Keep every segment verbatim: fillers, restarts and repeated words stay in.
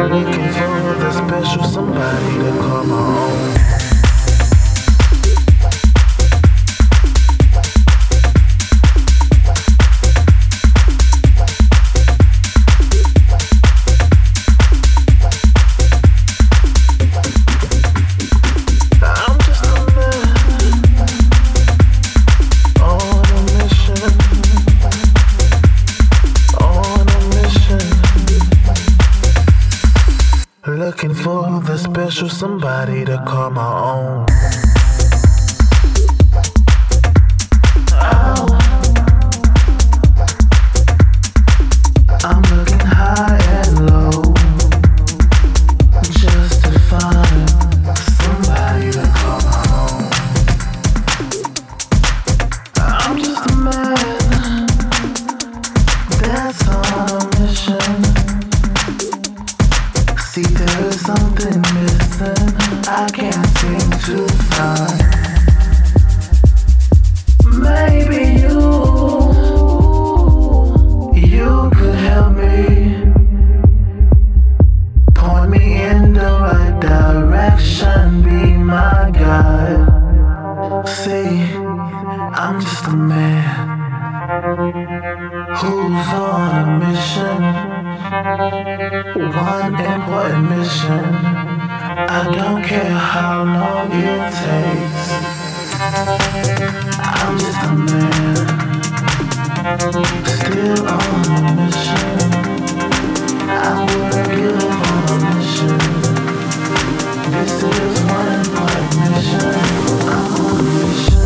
Looking for the special somebody to call my own. Looking for the special somebody to call my own. Oh, I'm looking high and low just to find somebody to call my own. I'm just a man that's on a mission. See, there is something missing I can't seem to find. Maybe you, you could help me, point me in the right direction, be my guide. See, I'm just a man who's on a mission. One important mission. I don't care how long it takes. I'm just a man, still on a mission. I wouldn't give up on a mission. This is one important mission. I'm on a mission.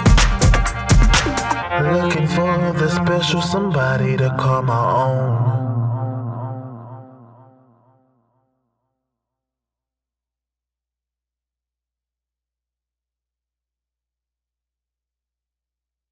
Looking for the special somebody to call my own.